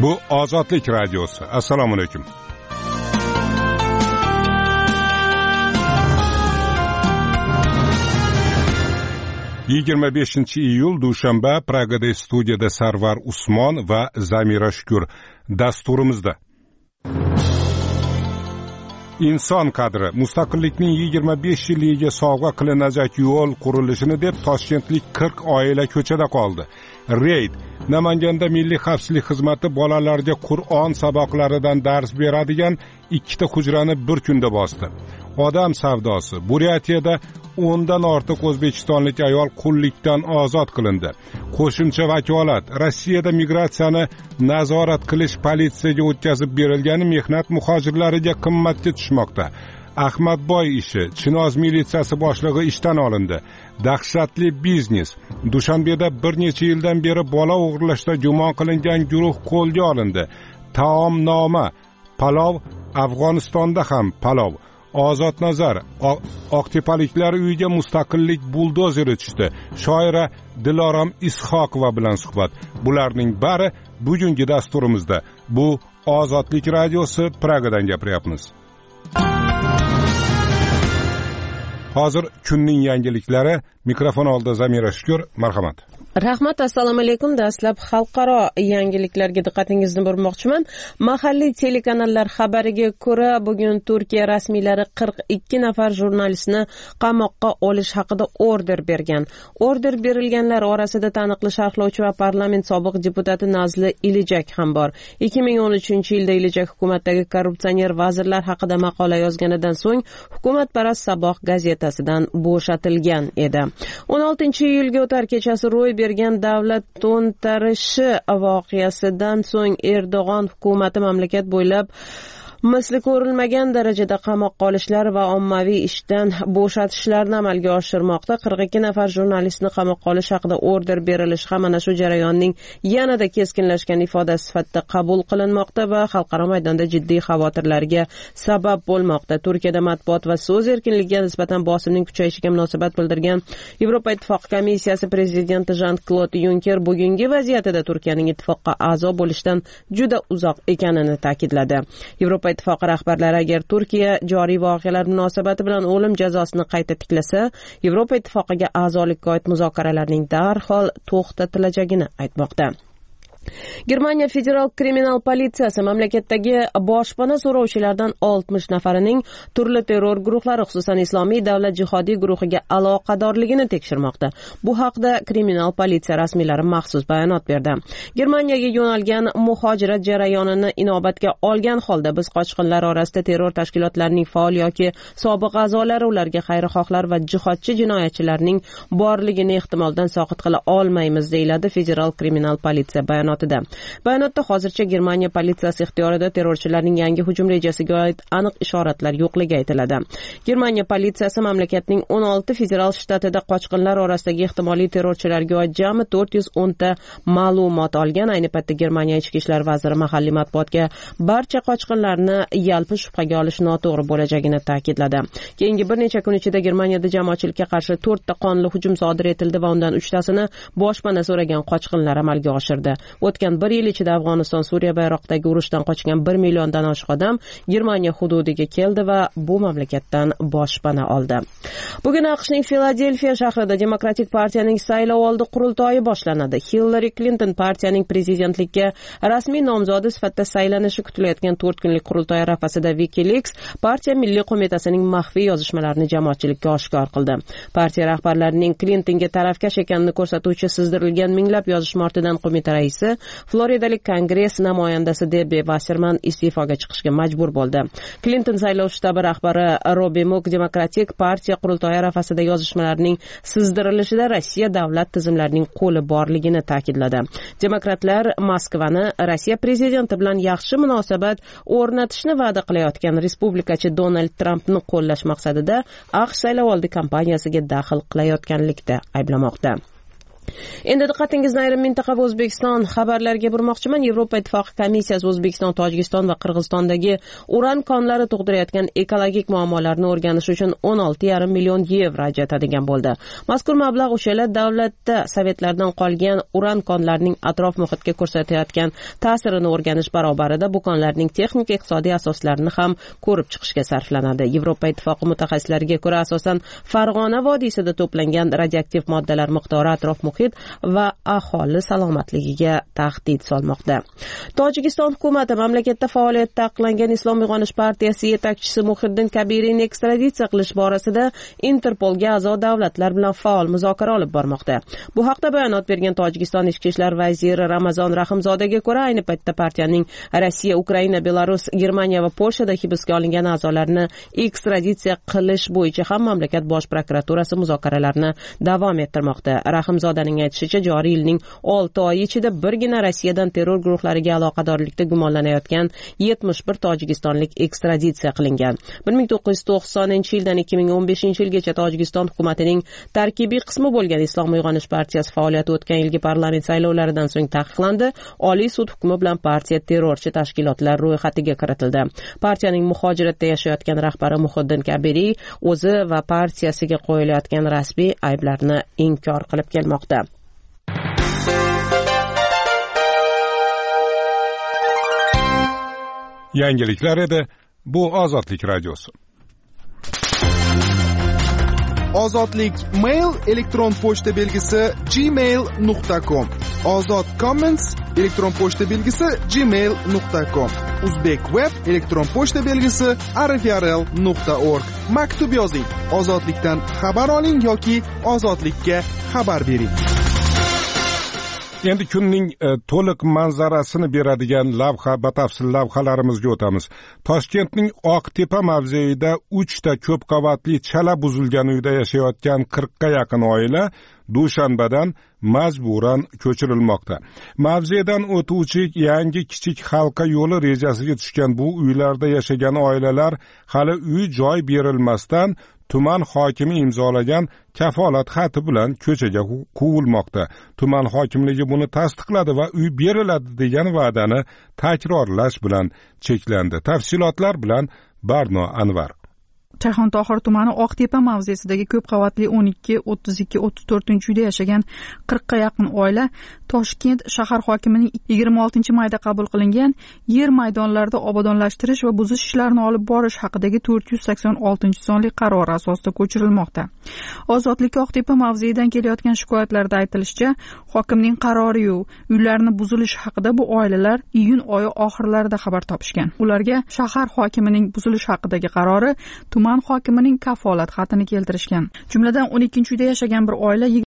Bu Ozodlik radiosi. Assalomu alaykum. iyul dushanba, Pragada studiyada Sarvar Usmon va Zamira Shukur. Dasturimizda inson qadri mustaqillikning 25 yilligiga sovg'a qilinajak yo'l qurilishini deb toshkentlik 40 oila ko'chada qoldi. Reyd Namanganda Milliy xavfsizlik xizmati bolalarga Qur'on saboqlaridan dars beradigan 2 hujrani bir kunda bosdi. Odam savdosi. Buryatiyada 10 dan ortiq o'zbekistonlik ayol qullikdan ozod qilindi. Qo'shimcha vakolat. Rossiyada migratsiyani nazorat qilish politsiyaga o'tkazib berilgani mehnat muhojirlariga qimmatga tushmoqda. Ahmadboy ishi. Chinoz militsiyasi boshlig'i ishdan olindi. Dahshatli biznes. Dushanbeda bir necha yildan beri bola o'g'irlashda gumon qilingan guruh qo'lga olindi. Taomnoma. Palov. Afg'onistonda ham palov. Ozodnazar. Oqtepaliklar uyiga mustaqillik buldozeri tushdi. Shoira Dilorom Ishoqova bilan suhbat. Bularning bari bugungi dasturimizda. Bu Ozodlik radiosi, Pragadan gapiryapmiz. Hozir kunning yangiliklari. Mikrofon oldida Zamira Shukur. Marhamat. Rahmat, assalomu alaykum. Dastlab xalqaro yangiliklarga diqqatingizni burmoqchiman. Mahalliy telekanallar xabariga ko'ra, bugun Turkiya rasmiylari 42 nafar jurnalistni qamoqqa olish haqida order bergan. Order berilganlar orasida taniqli sharhlovchi va parlament sobiq deputati Nazli Ilijak ham bor. 2013-yilda Ilijak hukumatdagi korrupsioner vazirlar haqida maqola yozganidan so'ng hukumatparast Saboq gazetasidan bo'shatilgan edi. 16-iyulga o'tar kechasi ro'y bergan davlat to'ntarishi voqeasidan so'ng Erdo'g'on hukumati mamlakat bo'ylab misli ko'rilmagan darajada qamoqqa olishlar va ommaviy ishdan bo'shatishlarni amalga oshirmoqda. 42 nafar jurnalistni qamoqqa olish haqida order berilishi ham mana shu jarayonning yanada keskinlashgan ifodasi sifatida qabul qilinmoqda va xalqaro maydonda jiddiy xavotirlarga sabab bo'lmoqda. Turkiyada matbuot va so'z erkinligiga nisbatan bosimning kuchayishiga munosabat bildirgan Yevropa Ittifoqi komissiyasi prezidenti Jean-Claude Juncker bugungi vaziyatida Turkiyaning ittifoqqa a'zo bo'lishdan juda uzoq ekanini ta'kidladi. Yevropa Ittifoqi rahbarlari agar Turkiya joriy voqealar munosabati bilan o'lim jazosini qayta tiklasa, Yevropa Ittifoqiga a'zolikka oid muzokaralarning darhol to'xtatilajagini aytmoqda. Germaniya federal kriminal politsiyasi mamlakatdagi boshpana so'rovchilardan 60 nafarining turli terror guruhlari, xususan Islomiy davlat jihodiy guruhiga aloqadorligini tekshirmoqda. Bu haqda kriminal politsiya rasmiylari maxsus bayonot berdi. Germaniyaga yo'nalgan muhojirat jarayonini inobatga olgan holda biz qochqinlar orasida terror tashkilotlarining faol yoki sobiq a'zolari, ularga xayrixohlar va jihodchi jinoyatchilarning borligini ehtimoldan soqit qila olmaymiz, deyiladi federal kriminal politsiya bayonotida. Bayonotda hozircha Germaniya politsiyasi ixtiyorida terrorchilarning yangi hujum rejasiga oid aniq ishoratlar yo'qligi aytiladi. Germaniya politsiyasi mamlakatning 16 federal shtatida qochqinlar orasidagi ehtimoliy terrorchilarga oid jami 410 ta ma'lumot olgan. Ayni paytda Germaniya ichki ishlar vaziri mahalliy matbuotga barcha qochqinlarni yalpi shubhaga olish noto'g'ri bo'lajagini ta'kidladi. Keyingi bir necha kun ichida Germaniyada jamoatchilikka qarshi 4 ta qonli hujum sodir etildi va undan 3 tasini boshpana so'ragan qochqinlar amalga oshirdi. O'tgan bir yil ichida Afg'oniston, Suriya va Iroqdagi urushdan qochgan 1 milliondan oshiq odam Germaniya hududiga keldi va bu mamlakatdan boshpana oldi. Bugun AQShning Filadelfiya shahrida Demokratik partiyaning saylovoldi qurultoyi boshlanadi. Hillary Clinton partiyaning prezidentlikka rasmiy nomzodi sifatida saylanishi kutilayotgan 4 kunlik qurultoy arafasida WikiLeaks partiya milliy qo'mitasining maxfiy yozishmalarini jamoatchilikka oshkor qildi. Partiya rahbarlarining Clintonga tarafkash ekanini ko'rsatuvchi sizdirilgan minglab yozishma ortidan qo'mita raisi Floridalik Kongress namoyandasi Debbie Wasserman iste'foga chiqishga majbur bo'ldi. Clinton saylov shtabi rahbari Robi Mook Demokratik partiya qurultoyi arafasida yozishmalarning sizdirilishida Rossiya davlat tizimlarining qo'li borligini ta'kidladi. Demokratlar Moskvani Rossiya prezidenti bilan yaxshi munosabat o'rnatishni va'da qilayotgan respublikachi Donald Trampni qo'llash maqsadida AQSh saylovoldi kampaniyasiga daxl qilayotganlikda ayblamoqda. Endi diqqatingizni ayrim mintaqa va O'zbekiston xabarlariga burmoqchiman. Yevropa Ittifoqi komissiyasi O'zbekiston, Tojikiston va Qirg'izistondagi uran konlari tug'dirayotgan ekologik muammolarni o'rganish uchun 16,5 million yevro ajratadigan bo'ldi. Mazkur mablag' o'sha yil davlatda sovetlardan qolgan uran konlarining atrof muhitga ko'rsatayotgan ta'sirini o'rganish barobarida bu konlarning texnik iqtisodiy asoslarini ham ko'rib chiqishga sarflanadi. Yevropa Ittifoqi mutaxassislariga ko'ra, asosan Farg'ona vodiysida to'plangan radioaktiv moddalar miqdori atrof muhit va aholi salomatligiga tahdid solmoqda. Tojikiston hukumati mamlakatda faoliyati taqiqlangan Islom uyg'onish partiyasi yetakchisi Muhiddin Kabiriyni ekstraditsiya qilish borasida Interpolga a'zo davlatlar bilan faol muzokara olib bormoqda. Bu haqda bayonot bergan Tojikiston ichki ishlar vaziri Ramazon Rahimzodaga ko'ra, ayni paytda partiyaning Rossiya, Ukraina, Belarus, Germaniya va Polshada hibsga olingan a'zolarini ekstraditsiya qilish bo'yicha ham mamlakat bosh prokuraturasi muzokaralarni davom ettirmoqda. Rahimzodaning aytishicha, joriy yilning 6 oyi ichida birgina Rossiyadan terror guruhlariga aloqadorlikda gumonlanayotgan 71 tojikistonlik ekstraditsiya qilingan. 1990-yildan 2015-yilgacha Tojikiston hukumatining tarkibiy qismi bo'lgan Islom uyg'onish partiyasi faoliyati o'tgan yilgi parlament saylovlaridan so'ng taqiqlandi. Oliy sud hukmi bilan partiya terrorchi tashkilotlar ro'yxatiga kiritildi. Partiyaning muhojiratda yashayotgan rahbari Muhiddin Kabiriy o'zi va partiyasiga qo'yilayotgan rasmiy ayblarni inkor qilib kelmoqda. Yangiliklar edi. Bu Ozodlik radiosi. Ozodlik mail elektron pochta belgisi gmail.com. Ozod comments elektron pochta belgisi gmail.com. Uzbek web elektron pochta belgisi rfrl.org. Maktub yozing. Ozodlikdan xabar oling yoki ozodlikka xabar bering. Endi kunning to'liq manzarasini beradigan batafsil lavhalarimizga o'tamiz. Toshkentning Oqtepa mavzeida 3 ta ko'p qavatli chala buzilgan uyda yashayotgan 40 ga yaqin oila Dushanbadan majburan ko'chirilmoqda. Mavzedan o'tuvchi yangi kichik halqa yo'li rejasiga tushgan bu uylarda yashagan oilalar hali uy-joy berilmasdan tuman hokimi imzolagan kafolat xati bilan ko'chaga quvilmoqda. Tuman hokimligi buni tasdiqladi va uy beriladi degan va'dani takrorlash bilan cheklandi. Tafsilotlar bilan Barno Anvar. Shayxontohur tumani Oqtepa mavzesidagi ko'p qavatli 12, 32, 34 uyda yashagan 40 ga yaqin oila Toshkent shahar hokimining 26-mayda qabul qilingan yer maydonlarida obodonlashtirish va buzish ishlarini olib borish haqidagi 486-sonli qaror asosida ko'chirilmoqda. Ozodlik Oqtepa mavzeidan kelayotgan shikoyatlarda aytilishicha, hokimning qarori-yu uylarni buzilishi haqida bu oilalar iyun oyi oxirlarida xabar topishgan. Ularga shahar hokimining buzilish haqidagi qarori tuman hokimining kafolat xatini keltirishgan. Jumladan 12-uyda yashagan bir oila